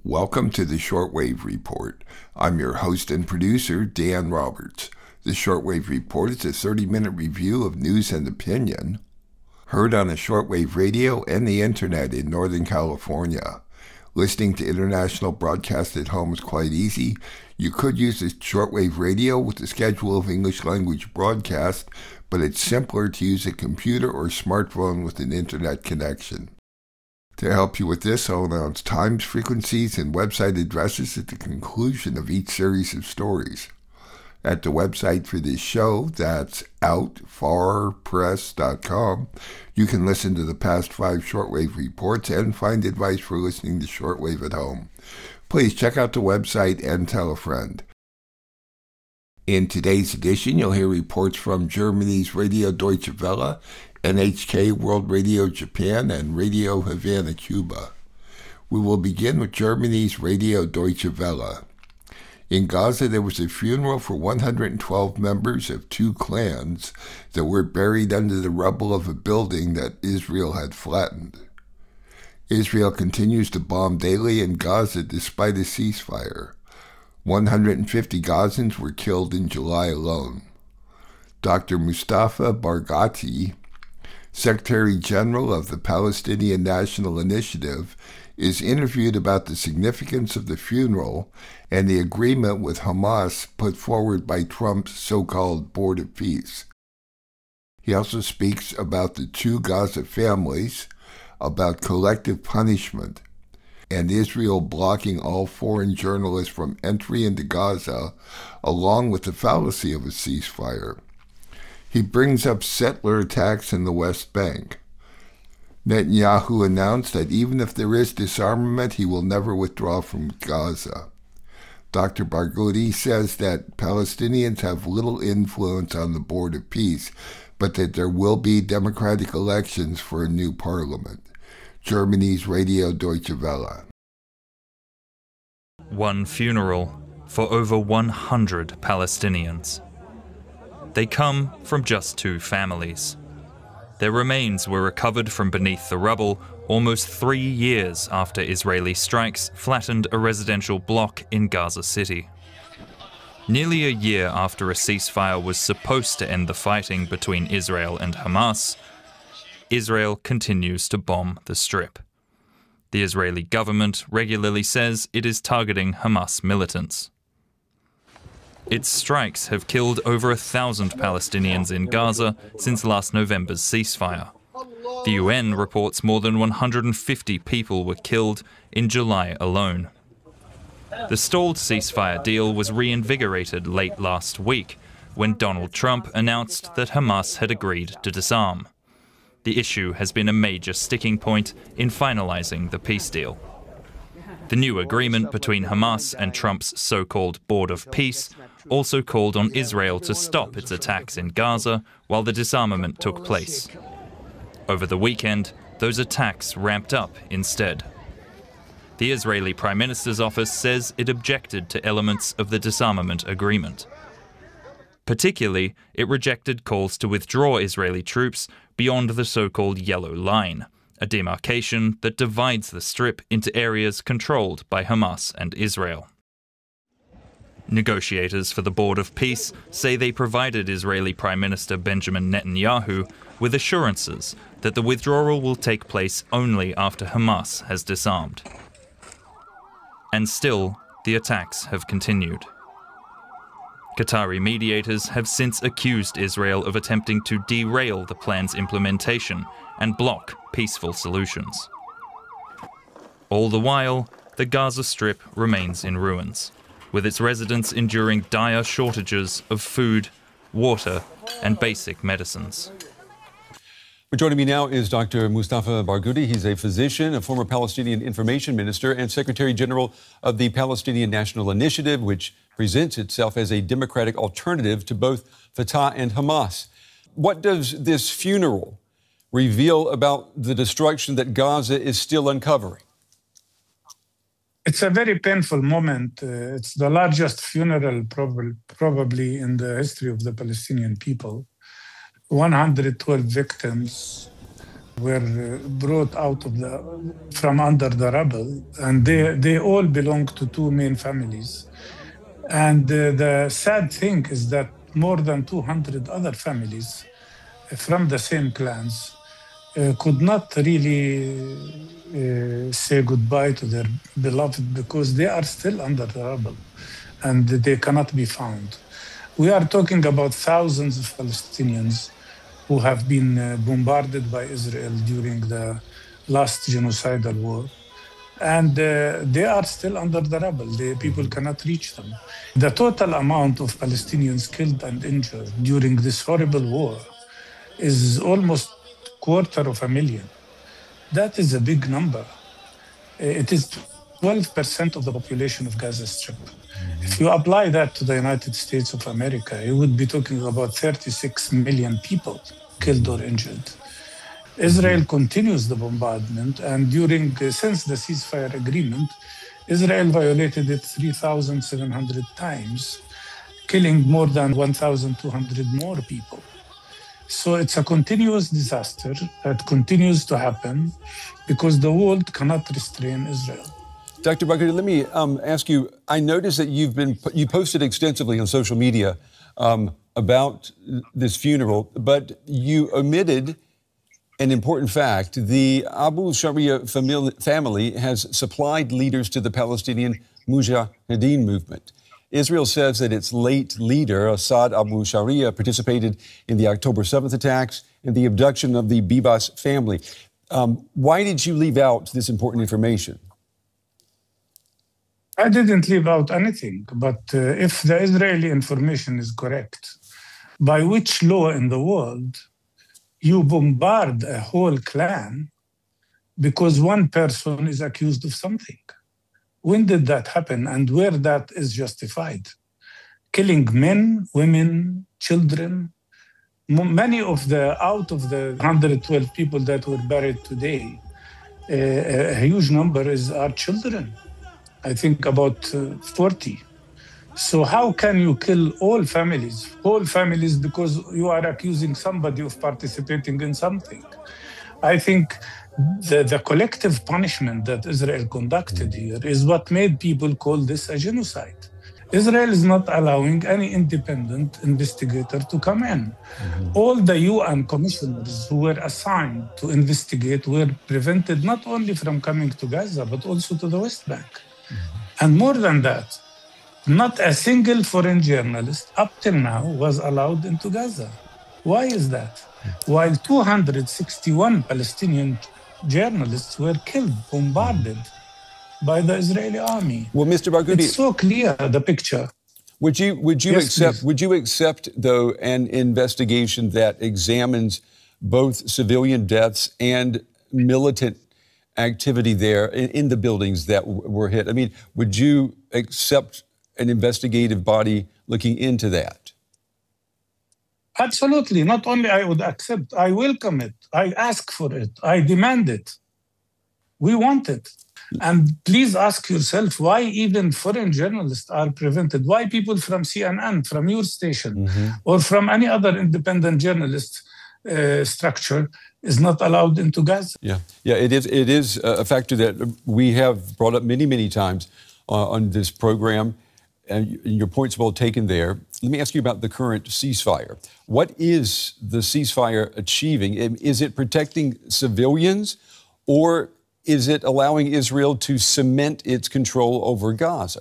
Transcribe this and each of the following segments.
Welcome to the Shortwave Report. I'm your host and producer, Dan Roberts. The Shortwave Report is a 30-minute review of news and opinion, heard on the shortwave radio and the internet in Northern California. Listening to international broadcast at home is quite easy. You could use the shortwave radio with the schedule of English language broadcast, but it's simpler to use a computer or smartphone with an internet connection. To help you with this, I'll announce times, frequencies, and website addresses at the conclusion of each series of stories. At the website for this show, that's outfarpress.com, you can listen to the past 5 shortwave reports and find advice for listening to shortwave at home. Please check out the website and tell a friend. In today's edition, you'll hear reports from Germany's Radio Deutsche Welle, NHK World Radio Japan, and Radio Havana, Cuba. We will begin with Germany's Radio Deutsche Welle. In Gaza, there was a funeral for 112 members of 2 clans that were buried under the rubble of a building that Israel had flattened. Israel continues to bomb daily in Gaza despite a ceasefire. 150 Gazans were killed in July alone. Dr. Mustafa Barghouti, Secretary General of the Palestinian National Initiative, is interviewed about the significance of the funeral and the agreement with Hamas put forward by Trump's so-called Board of Peace. He also speaks about the 2 Gaza families, about collective punishment, and Israel blocking all foreign journalists from entry into Gaza, along with the fallacy of a ceasefire. He brings up settler attacks in the West Bank. Netanyahu announced that even if there is disarmament, he will never withdraw from Gaza. Dr. Barghouti says that Palestinians have little influence on the Board of Peace, but that there will be democratic elections for a new parliament. Germany's Radio Deutsche Welle. One funeral for over 100 Palestinians. They come from just 2 families. Their remains were recovered from beneath the rubble almost 3 years after Israeli strikes flattened a residential block in Gaza City. Nearly a year after a ceasefire was supposed to end the fighting between Israel and Hamas, Israel continues to bomb the Strip. The Israeli government regularly says it is targeting Hamas militants. Its strikes have killed over 1,000 Palestinians in Gaza since last November's ceasefire. The UN reports more than 150 people were killed in July alone. The stalled ceasefire deal was reinvigorated late last week when Donald Trump announced that Hamas had agreed to disarm. The issue has been a major sticking point in finalizing the peace deal. The new agreement between Hamas and Trump's so-called Board of Peace also called on Israel to stop its attacks in Gaza while the disarmament took place. Over the weekend, those attacks ramped up instead. The Israeli Prime Minister's office says it objected to elements of the disarmament agreement. Particularly, it rejected calls to withdraw Israeli troops beyond the so-called Yellow Line, a demarcation that divides the Strip into areas controlled by Hamas and Israel. Negotiators for the Board of Peace say they provided Israeli Prime Minister Benjamin Netanyahu with assurances that the withdrawal will take place only after Hamas has disarmed. And still, the attacks have continued. Qatari mediators have since accused Israel of attempting to derail the plan's implementation and block peaceful solutions. All the while, the Gaza Strip remains in ruins, with its residents enduring dire shortages of food, water, and basic medicines. Joining me now is Dr. Mustafa Barghouti. He's a physician, a former Palestinian information minister, and Secretary General of the Palestinian National Initiative, which presents itself as a democratic alternative to both Fatah and Hamas. What does this funeral reveal about the destruction that Gaza is still uncovering? It's a very painful moment. It's the largest funeral probably in the history of the Palestinian people. 112 victims, were brought out from under the rubble, and they all belong to two main families. And the sad thing is that more than 200 other families from the same clans could not really say goodbye to their beloved because they are still under the rubble and they cannot be found. We are talking about thousands of Palestinians who have been bombarded by Israel during the last genocidal war. And they are still under the rubble. People cannot reach them. The total amount of Palestinians killed and injured during this horrible war is almost 250,000. That is a big number. It is 12% of the population of Gaza Strip. If you apply that to the United States of America, you would be talking about 36 million people killed or injured. Israel continues the bombardment, and since the ceasefire agreement, Israel violated it 3,700 times, killing more than 1,200 more people. So it's a continuous disaster that continues to happen because the world cannot restrain Israel. Dr. Barghouti, let me ask you, I noticed that you posted extensively on social media about this funeral, but you omitted an important fact. The Abu Sharia family has supplied leaders to the Palestinian Mujahideen movement. Israel says that its late leader, Assad Abu Sharia, participated in the October 7th attacks and the abduction of the Bibas family. Why did you leave out this important information? I didn't leave out anything, but if the Israeli information is correct, by which law in the world you bombard a whole clan because one person is accused of something? When did that happen and where that is justified? Killing men, women, children. Many of out of the 112 people that were buried today, a huge number are children. I think about 40. So how can you kill whole families because you are accusing somebody of participating in something? I think the collective punishment that Israel conducted here is what made people call this a genocide. Israel is not allowing any independent investigator to come in. All the UN commissioners who were assigned to investigate were prevented not only from coming to Gaza, but also to the West Bank. And more than that, not a single foreign journalist up till now was allowed into Gaza. Why is that? While 261 Palestinian journalists were killed, bombarded by the Israeli army. Well, Mr. Barghouti, it's so clear, the picture. Would you accept though an investigation that examines both civilian deaths and militant activity there in the buildings that were hit? I mean, would you accept an investigative body looking into that? Absolutely. Not only I would accept, I welcome it. I ask for it. I demand it. We want it. And please ask yourself why even foreign journalists are prevented. Why people from CNN, from your station, or from any other independent journalist structure is not allowed into Gaza? Yeah, it is a factor that we have brought up many times on this program. And your point's well taken there. Let me ask you about the current ceasefire. What is the ceasefire achieving? Is it protecting civilians, or is it allowing Israel to cement its control over Gaza?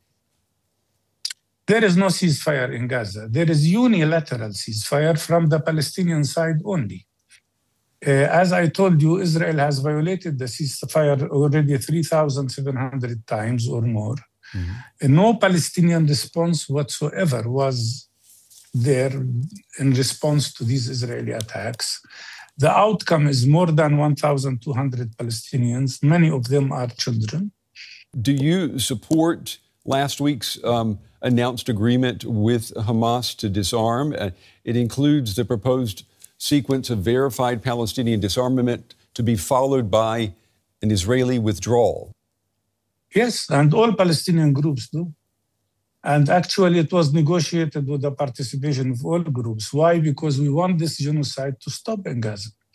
There is no ceasefire in Gaza. There is unilateral ceasefire from the Palestinian side only. As I told you, Israel has violated the ceasefire already 3,700 times or more. No Palestinian response whatsoever was there in response to these Israeli attacks. The outcome is more than 1,200 Palestinians. Many of them are children. Do you support last week's announced agreement with Hamas to disarm? It includes the proposed sequence of verified Palestinian disarmament to be followed by an Israeli withdrawal. Yes, and all Palestinian groups do. And actually, it was negotiated with the participation of all groups. Why? Because we want this genocide to stop in Gaza.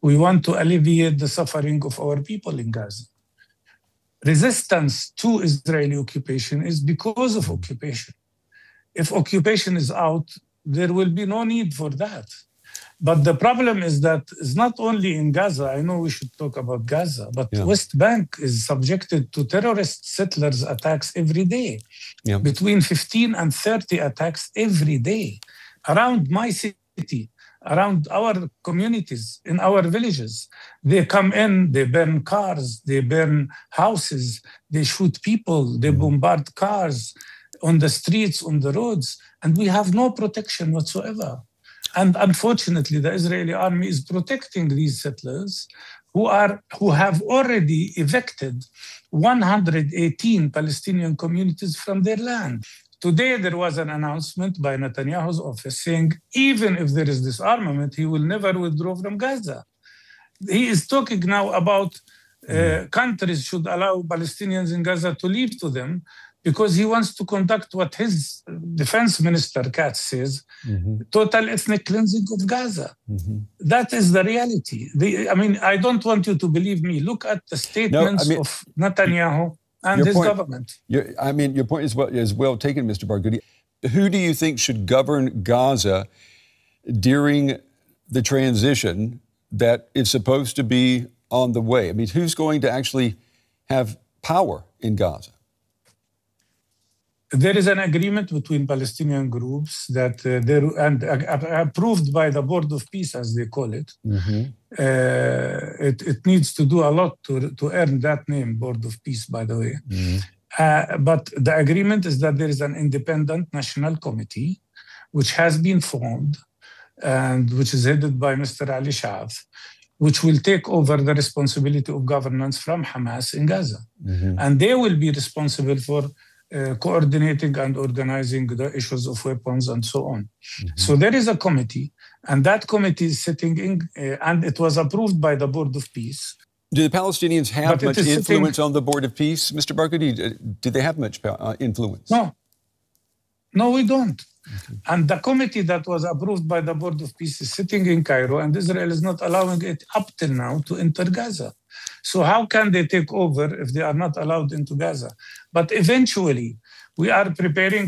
We want to alleviate the suffering of our people in Gaza. Resistance to Israeli occupation is because of occupation. If occupation is out, there will be no need for that. But the problem is that it's not only in Gaza. I know we should talk about Gaza, but West Bank is subjected to terrorist settlers attacks every day. Yeah. Between 15 and 30 attacks every day around my city, around our communities, in our villages. They come in, they burn cars, they burn houses, they shoot people, they bombard cars on the streets, on the roads, and we have no protection whatsoever. And unfortunately, the Israeli army is protecting these settlers who have already evicted 118 Palestinian communities from their land. Today, there was an announcement by Netanyahu's office saying, even if there is disarmament, he will never withdraw from Gaza. He is talking now about countries should allow Palestinians in Gaza to leave to them, because he wants to conduct what his defense minister, Katz, says, total ethnic cleansing of Gaza. That is the reality. I don't want you to believe me. Look at the statements of Netanyahu and his government. Your point is well taken, Mr. Barghouti. Who do you think should govern Gaza during the transition that is supposed to be on the way? Who's going to actually have power in Gaza? There is an agreement between Palestinian groups that approved by the Board of Peace, as they call it. It needs to do a lot to earn that name, Board of Peace, by the way. But the agreement is that there is an independent national committee which has been formed and which is headed by Mr. Ali Sha'ath, which will take over the responsibility of governance from Hamas in Gaza. And they will be responsible for coordinating and organizing the issues of weapons and so on. So there is a committee, and that committee is sitting in, and it was approved by the Board of Peace. Do the Palestinians have much influence on the Board of Peace, Mr. Barghouti? Do they have much influence? No, we don't. And the committee that was approved by the Board of Peace is sitting in Cairo, and Israel is not allowing it up till now to enter Gaza. So how can they take over if they are not allowed into Gaza? But eventually, we are preparing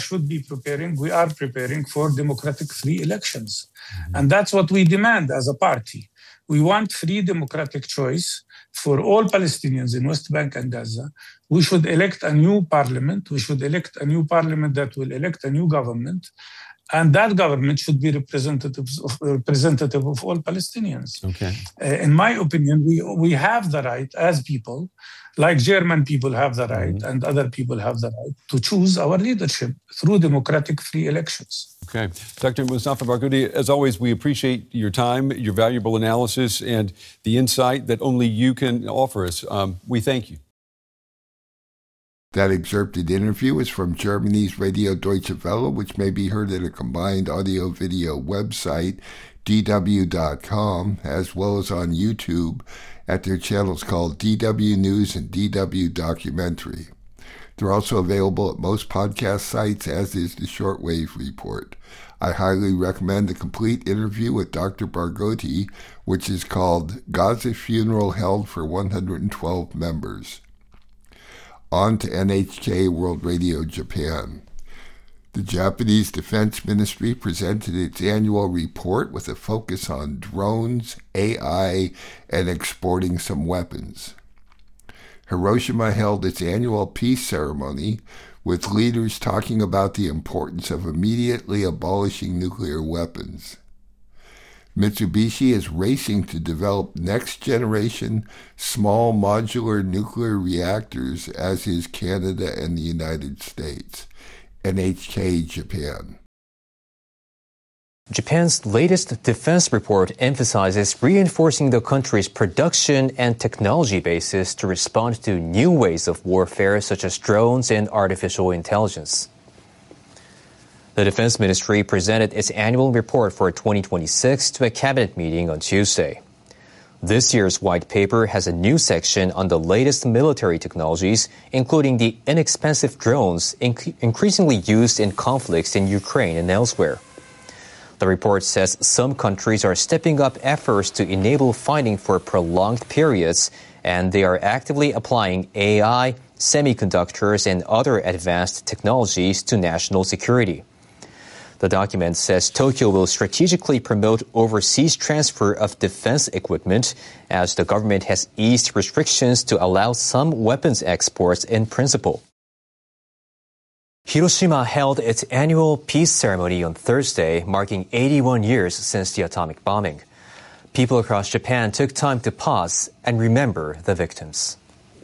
for democratic free elections. And that's what we demand as a party. We want free democratic choice for all Palestinians in West Bank and Gaza. We should elect a new parliament. We should elect a new parliament that will elect a new government. And that government should be representative of all Palestinians. Okay. In my opinion, we have the right as people, like German people have the right and other people have the right to choose our leadership through democratic free elections. Okay. Dr. Mustafa Barghouti, as always, we appreciate your time, your valuable analysis, and the insight that only you can offer us. We thank you. That excerpted interview is from Germany's Radio Deutsche Welle, which may be heard at a combined audio-video website, dw.com, as well as on YouTube at their channels called DW News and DW Documentary. They're also available at most podcast sites, as is the Shortwave Report. I highly recommend the complete interview with Dr. Barghouti, which is called Gaza Funeral Held for 112 Members. On to NHK World Radio Japan. The Japanese Defense Ministry presented its annual report with a focus on drones, AI, and exporting some weapons. Hiroshima held its annual peace ceremony with leaders talking about the importance of immediately abolishing nuclear weapons. Mitsubishi is racing to develop next-generation small modular nuclear reactors, as is Canada and the United States. NHK Japan. Japan's latest defense report emphasizes reinforcing the country's production and technology bases to respond to new ways of warfare such as drones and artificial intelligence. The Defense Ministry presented its annual report for 2026 to a cabinet meeting on Tuesday. This year's white paper has a new section on the latest military technologies, including the inexpensive drones increasingly used in conflicts in Ukraine and elsewhere. The report says some countries are stepping up efforts to enable finding for prolonged periods, and they are actively applying AI, semiconductors, and other advanced technologies to national security. The document says Tokyo will strategically promote overseas transfer of defense equipment as the government has eased restrictions to allow some weapons exports in principle. Hiroshima held its annual peace ceremony on Thursday, marking 81 years since the atomic bombing. People across Japan took time to pause and remember the victims.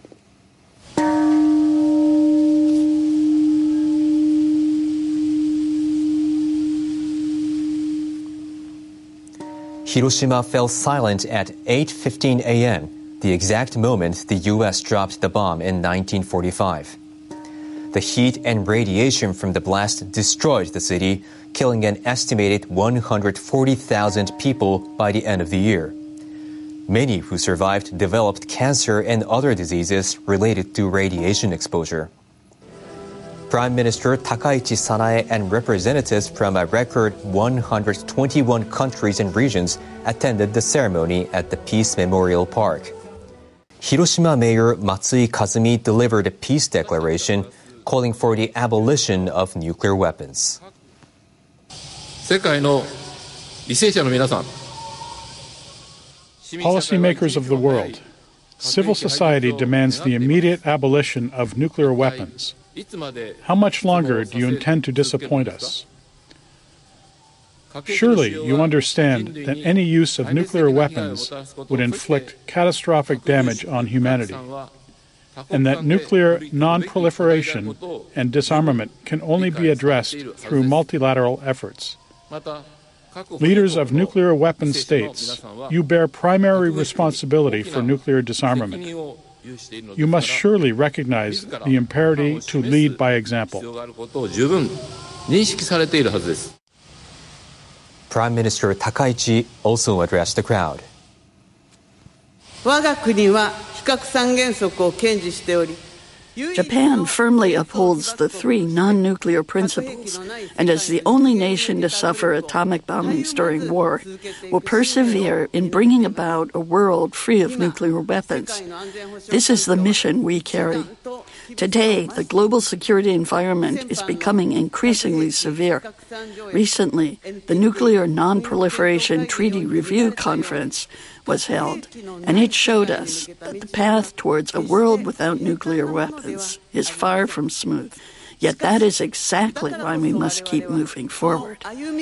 Hiroshima fell silent at 8:15 a.m., the exact moment the U.S. dropped the bomb in 1945. The heat and radiation from the blast destroyed the city, killing an estimated 140,000 people by the end of the year. Many who survived developed cancer and other diseases related to radiation exposure. Prime Minister Takaichi Sanae and representatives from a record 121 countries and regions attended the ceremony at the Peace Memorial Park. Hiroshima Mayor Matsui Kazumi delivered a peace declaration calling for the abolition of nuclear weapons. Policymakers of the world, civil society demands the immediate abolition of nuclear weapons. How much longer do you intend to disappoint us? Surely you understand that any use of nuclear weapons would inflict catastrophic damage on humanity, and that nuclear non-proliferation and disarmament can only be addressed through multilateral efforts. Leaders of nuclear weapon states, you bear primary responsibility for nuclear disarmament. You must surely recognize the imperative to lead by example. Prime Minister Takaichi also addressed the crowd. Japan firmly upholds the three non-nuclear principles, and as the only nation to suffer atomic bombings during war, will persevere in bringing about a world free of nuclear weapons. This is the mission we carry. Today, the global security environment is becoming increasingly severe. Recently, the Nuclear Non-Proliferation Treaty Review Conference was held, and it showed us that the path towards a world without nuclear weapons is far from smooth. Yet that is exactly why we must keep moving forward.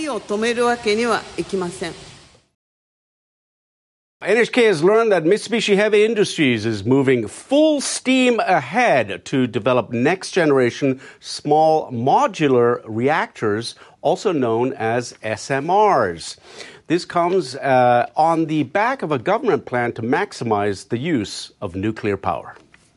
NHK has learned that Mitsubishi Heavy Industries is moving full steam ahead to develop next-generation small modular reactors, also known as SMRs. This comes on the back of a government plan to maximize the use of nuclear power.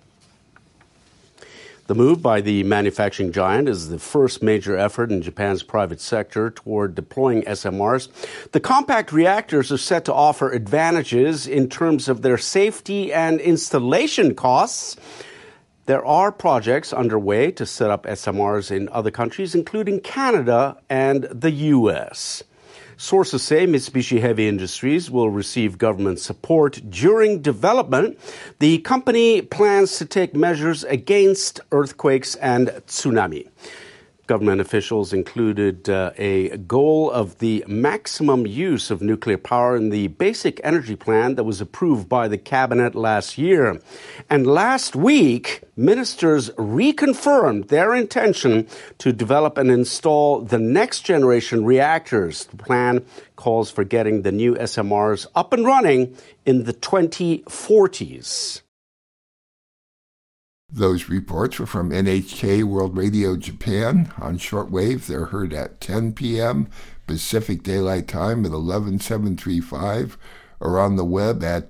The move by the manufacturing giant is the first major effort in Japan's private sector toward deploying SMRs. The compact reactors are set to offer advantages in terms of their safety and installation costs. There are projects underway to set up SMRs in other countries, including Canada and the U.S. Sources say Mitsubishi Heavy Industries will receive government support during development. The company plans to take measures against earthquakes and tsunami. Government officials included a goal of the maximum use of nuclear power in the Basic Energy Plan that was approved by the cabinet last year. And last week, ministers reconfirmed their intention to develop and install the next generation reactors. The plan calls for getting the new SMRs up and running in the 2040s. Those reports were from NHK World Radio Japan. On shortwave, they're heard at 10 p.m. Pacific Daylight Time at 11735, or on the web at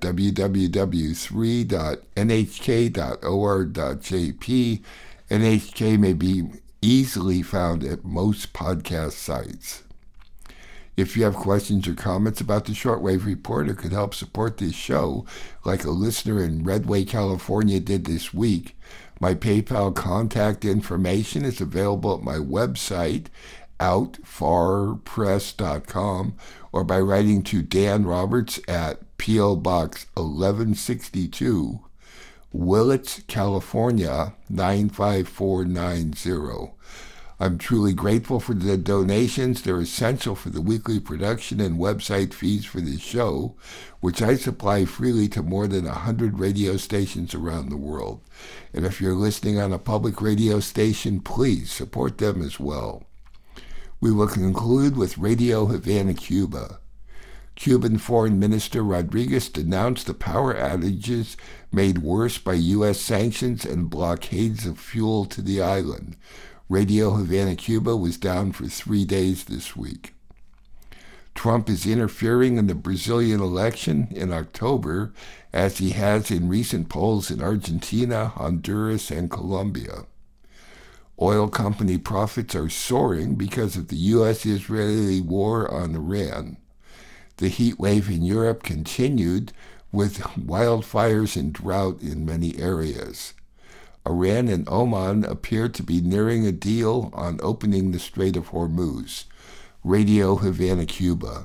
www.3.nhk.or.jp. NHK may be easily found at most podcast sites. If you have questions or comments about the Shortwave Report or could help support this show, like a listener in Redway, California did this week, my PayPal contact information is available at my website outfarpress.com or by writing to Dan Roberts at P.O. Box 1162, Willits, California, 95490. I'm truly grateful for the donations. They're essential for the weekly production and website feeds for this show, which I supply freely to more than 100 radio stations around the world. And if you're listening on a public radio station, please support them as well. We will conclude with Radio Havana, Cuba. Cuban Foreign Minister Rodriguez denounced the power outages made worse by U.S. sanctions and blockades of fuel to the island. Radio Havana, Cuba was down for 3 days this week. Trump is interfering in the Brazilian election in October, as he has in recent polls in Argentina, Honduras, and Colombia. Oil company profits are soaring because of the U.S.-Israeli war on Iran. The heat wave in Europe continued, with wildfires and drought in many areas. Iran and Oman appear to be nearing a deal on opening the Strait of Hormuz. Radio Havana, Cuba.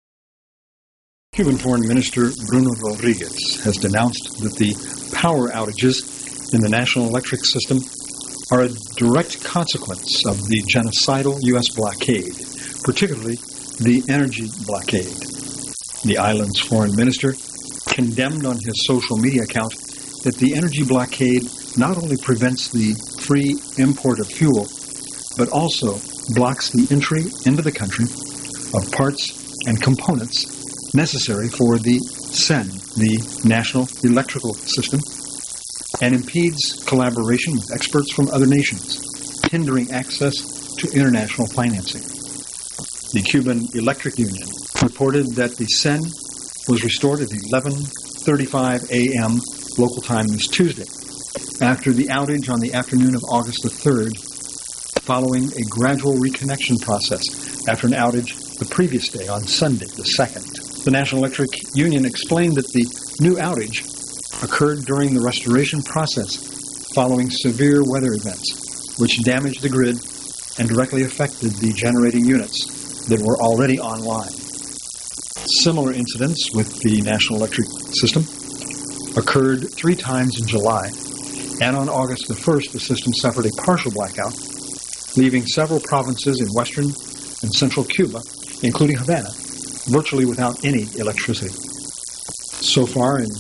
Cuban Foreign Minister Bruno Rodriguez has denounced that the power outages in the national electric system are a direct consequence of the genocidal U.S. blockade, particularly the energy blockade. The island's foreign minister condemned on his social media account that the energy blockade not only prevents the free import of fuel, but also blocks the entry into the country of parts and components necessary for the CEN, the National Electrical System, and impedes collaboration with experts from other nations, hindering access to international financing. The Cuban Electric Union reported that the CEN was restored at 11:35 a.m. local time this Tuesday, after the outage on the afternoon of August the 3rd, following a gradual reconnection process after an outage the previous day on Sunday the 2nd. The National Electric Union explained that the new outage occurred during the restoration process following severe weather events, which damaged the grid and directly affected the generating units that were already online. Similar incidents with the National Electric System occurred 3 times in July, and on August the 1st, the system suffered a partial blackout, leaving several provinces in western and central Cuba, including Havana, virtually without any electricity. So far in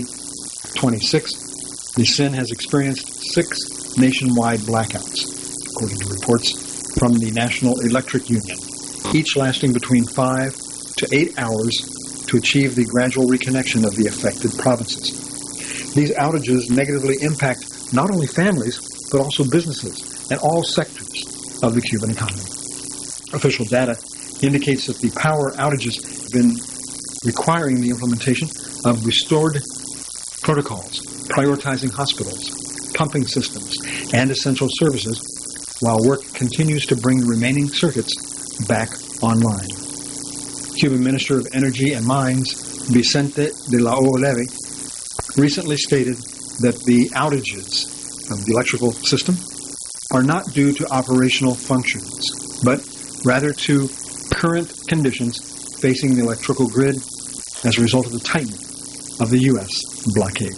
2026, the CEN has experienced 6 nationwide blackouts, according to reports from the National Electric Union, each lasting between 5 to 8 hours to achieve the gradual reconnection of the affected provinces. These outages negatively impact not only families, but also businesses and all sectors of the Cuban economy. Official data indicates that the power outages have been requiring the implementation of restored protocols, prioritizing hospitals, pumping systems, and essential services, while work continues to bring the remaining circuits back online. Cuban Minister of Energy and Mines, Vicente de la O. Levy, recently stated that the outages of the electrical system are not due to operational functions, but rather to current conditions facing the electrical grid as a result of the tightening of the U.S. blockade.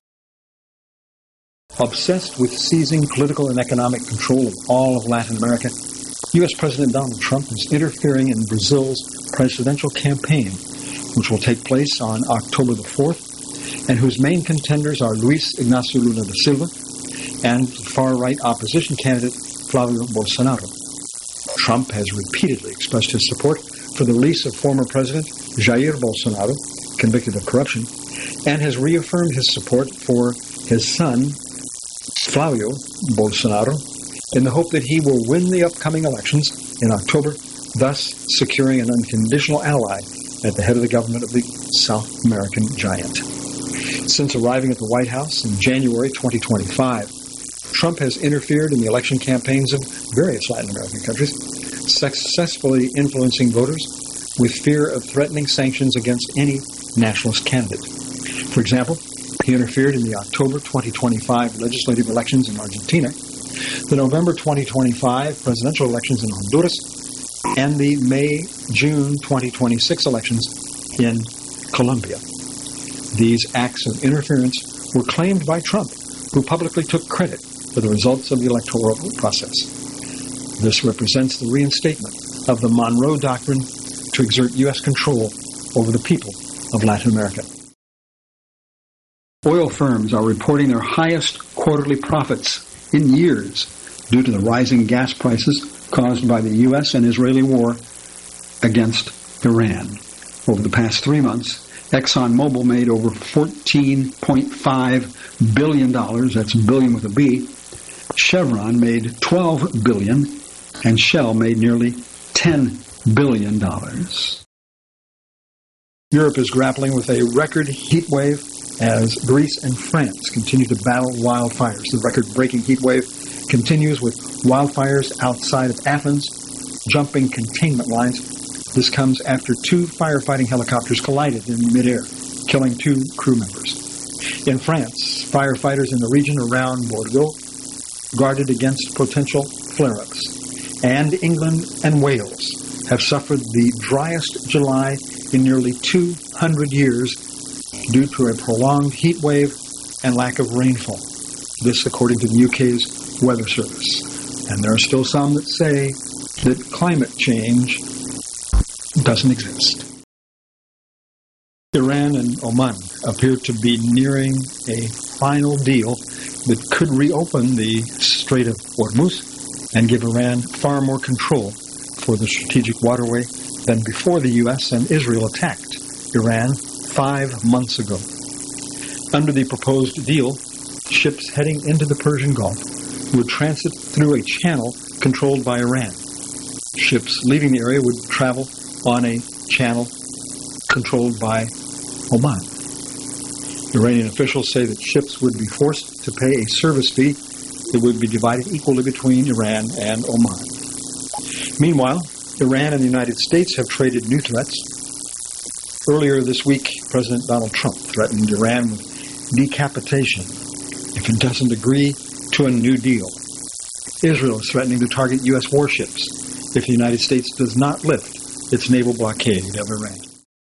Obsessed with seizing political and economic control of all of Latin America, U.S. President Donald Trump is interfering in Brazil's presidential campaign, which will take place on October the 4th, and whose main contenders are Luis Ignacio Lula da Silva and far-right opposition candidate Flavio Bolsonaro. Trump has repeatedly expressed his support for the release of former President Jair Bolsonaro, convicted of corruption, and has reaffirmed his support for his son, Flavio Bolsonaro, in the hope that he will win the upcoming elections in October, thus securing an unconditional ally at the head of the government of the South American giant. Since arriving at the White House in January 2025, Trump has interfered in the election campaigns of various Latin American countries, successfully influencing voters with fear of threatening sanctions against any nationalist candidate. For example, he interfered in the October 2025 legislative elections in Argentina, the November 2025 presidential elections in Honduras, and the May-June 2026 elections in Colombia. These acts of interference were claimed by Trump, who publicly took credit for the results of the electoral process. This represents the reinstatement of the Monroe Doctrine to exert U.S. control over the people of Latin America. Oil firms are reporting their highest quarterly profits in years due to the rising gas prices caused by the U.S. and Israeli war against Iran. Over the past 3 months, ExxonMobil made over $14.5 billion, that's billion with a B. Chevron made $12 billion, and Shell made nearly $10 billion. Europe is grappling with a record heat wave as Greece and France continue to battle wildfires. The record-breaking heat wave continues with wildfires outside of Athens, jumping containment lines. This comes after 2 firefighting helicopters collided in midair, killing 2 crew members. In France, firefighters in the region around Bordeaux guarded against potential flare-ups. And England and Wales have suffered the driest July in nearly 200 years due to a prolonged heat wave and lack of rainfall. This according to the UK's Weather Service. And there are still some that say that climate change doesn't exist. Iran and Oman appear to be nearing a final deal that could reopen the Strait of Hormuz and give Iran far more control for the strategic waterway than before the U.S. and Israel attacked Iran 5 months ago. Under the proposed deal, ships heading into the Persian Gulf would transit through a channel controlled by Iran. Ships leaving the area would travel on a channel controlled by Oman. Iranian officials say that ships would be forced to pay a service fee that would be divided equally between Iran and Oman. Meanwhile, Iran and the United States have traded new threats. Earlier this week, President Donald Trump threatened Iran with decapitation if it doesn't agree to a new deal. Israel is threatening to target U.S. warships if the United States does not lift its naval blockade of Iran.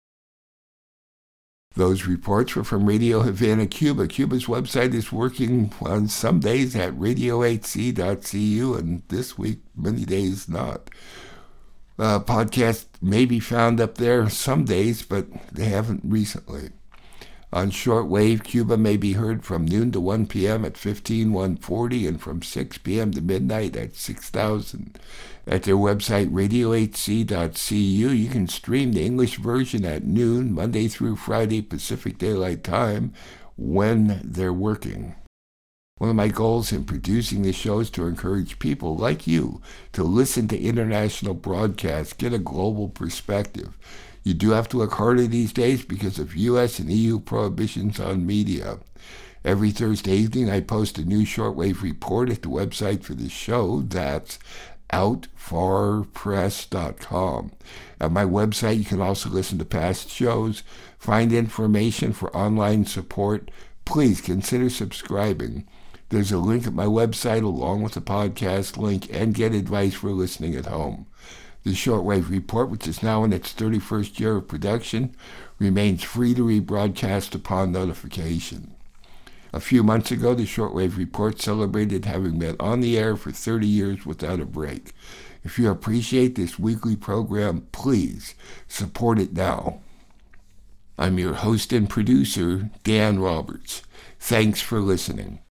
Those reports were from Radio Havana, Cuba. Cuba's website is working on some days at radio8c.cu, and this week, many days not. Podcasts may be found up there some days, but they haven't recently. On shortwave, Cuba may be heard from noon to 1 p.m. at 15140 and from 6 p.m. to midnight at 6000. At their website, radio8c.cu, you can stream the English version at noon, Monday through Friday, Pacific Daylight Time, when they're working. One of my goals in producing this show is to encourage people like you to listen to international broadcasts, get a global perspective. You do have to look harder these days because of U.S. and EU prohibitions on media. Every Thursday evening, I post a new shortwave report at the website for the show. That's outfarpress.com. At my website, you can also listen to past shows, find information for online support. Please consider subscribing. There's a link at my website along with the podcast link, and get advice for listening at home. The Shortwave Report, which is now in its 31st year of production, remains free to rebroadcast upon notification. A few months ago, the Shortwave Report celebrated having been on the air for 30 years without a break. If you appreciate this weekly program, please support it now. I'm your host and producer, Dan Roberts. Thanks for listening.